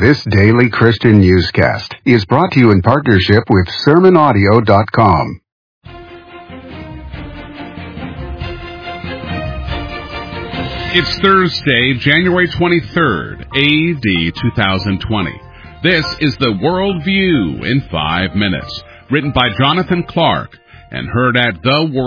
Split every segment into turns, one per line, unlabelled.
This daily Christian newscast is brought to you in partnership with SermonAudio.com.
It's Thursday, January 23rd, A.D. 2020. This is the Worldview in 5 minutes, written by Jonathan Clark and heard at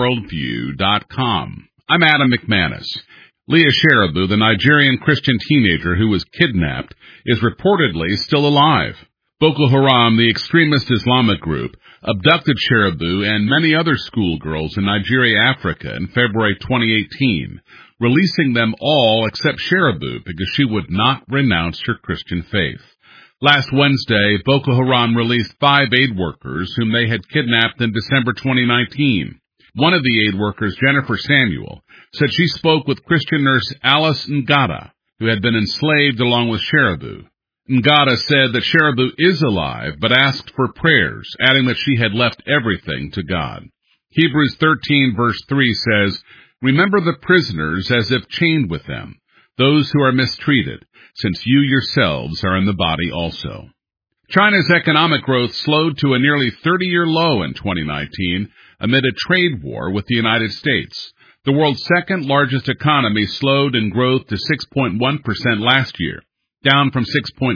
theworldview.com. I'm Adam McManus. Leah Sharibu, the Nigerian Christian teenager who was kidnapped, is reportedly still alive. Boko Haram, the extremist Islamic group, abducted Sharibu and many other schoolgirls in Nigeria, Africa in February 2018, releasing them all except Sharibu because she would not renounce her Christian faith. Last Wednesday, Boko Haram released 5 aid workers whom they had kidnapped in December 2019. One of the aid workers, Jennifer Samuel, said she spoke with Christian nurse Alice Ngata, who had been enslaved along with Sharibu. Ngata said that Sharibu is alive, but asked for prayers, adding that she had left everything to God. Hebrews 13 verse 3 says, "Remember the prisoners as if chained with them, those who are mistreated, since you yourselves are in the body also." China's economic growth slowed to a nearly 30-year low in 2019 amid a trade war with the United States. The world's second-largest economy slowed in growth to 6.1% last year, down from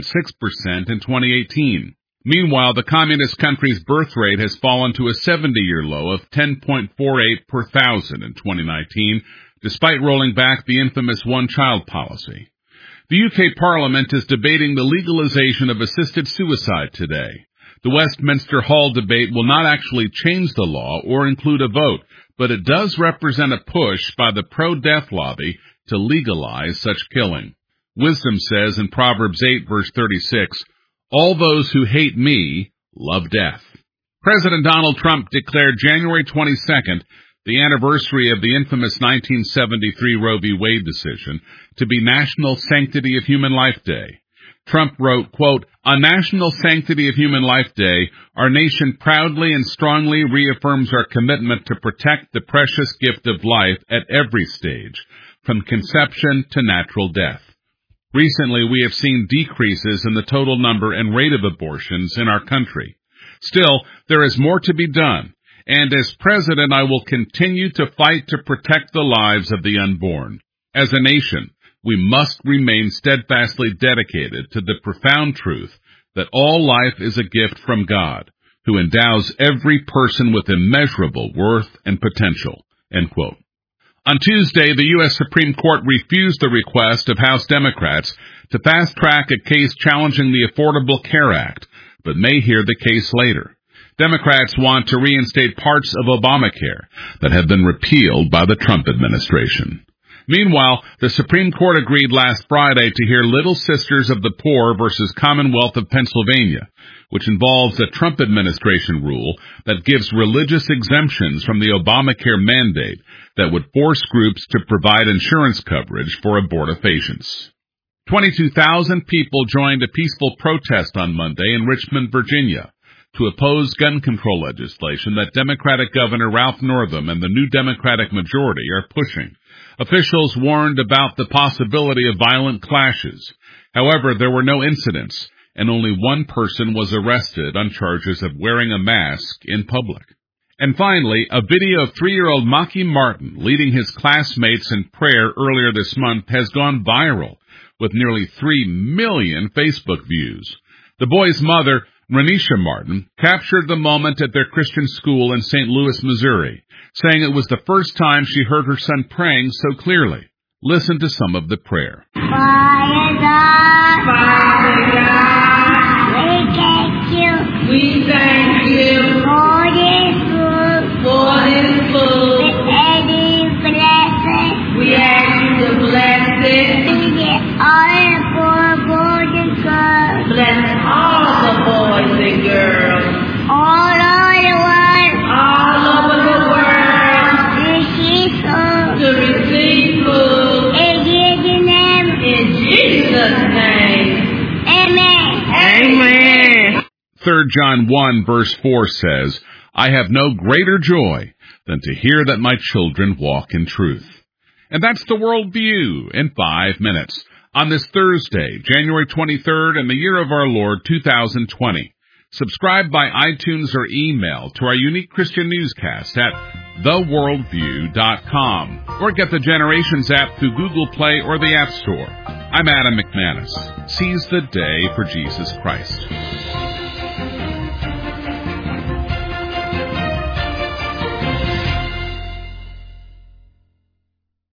6.6% in 2018. Meanwhile, the communist country's birth rate has fallen to a 70-year low of 10.48 per thousand in 2019, despite rolling back the infamous one-child policy. The UK Parliament is debating the legalization of assisted suicide today. The Westminster Hall debate will not actually change the law or include a vote, but it does represent a push by the pro-death lobby to legalize such killing. Wisdom says in Proverbs 8, verse 36, "All those who hate me love death." President Donald Trump declared January 22nd, the anniversary of the infamous 1973 Roe v. Wade decision, to be National Sanctity of Human Life Day. Trump wrote, quote, "On National Sanctity of Human Life Day, our nation proudly and strongly reaffirms our commitment to protect the precious gift of life at every stage, from conception to natural death." Recently, we have seen decreases in the total number and rate of abortions in our country. Still, there is more to be done, and as president, I will continue to fight to protect the lives of the unborn. As a nation, we must remain steadfastly dedicated to the profound truth that all life is a gift from God, who endows every person with immeasurable worth and potential. End quote. On Tuesday, the U.S. Supreme Court refused the request of House Democrats to fast-track a case challenging the Affordable Care Act, but may hear the case later. Democrats want to reinstate parts of Obamacare that have been repealed by the Trump administration. Meanwhile, the Supreme Court agreed last Friday to hear Little Sisters of the Poor versus Commonwealth of Pennsylvania, which involves a Trump administration rule that gives religious exemptions from the Obamacare mandate that would force groups to provide insurance coverage for abortifacients. 22,000 people joined a peaceful protest on Monday in Richmond, Virginia, to oppose gun control legislation that Democratic Governor Ralph Northam and the new Democratic majority are pushing. Officials warned about the possibility of violent clashes. However, there were no incidents, and only one person was arrested on charges of wearing a mask in public. And finally, a video of 3-year-old Maki Martin leading his classmates in prayer earlier this month has gone viral, with nearly 3 million Facebook views. The boy's mother, Renisha Martin, captured the moment at their Christian school in St. Louis, Missouri, saying it was the first time she heard her son praying so clearly. Listen to some of the prayer.
Father God, we thank you for this food. Let any blessing, we ask you to bless it. We get all the poor boys and girls. Bless all the boys and girls. All over the world. To receive food. In Jesus' name. In Jesus' name. Amen.
Amen. 3 John 1 verse 4 says, "I have no greater joy than to hear that my children walk in truth." And that's the Worldview in 5 minutes. on this Thursday, January 23rd, in the year of our Lord 2020. Subscribe by iTunes or email to our unique Christian newscast at theworldview.com, or get the Generations app through Google Play or the App Store. I'm Adam McManus. Seize the day for Jesus Christ.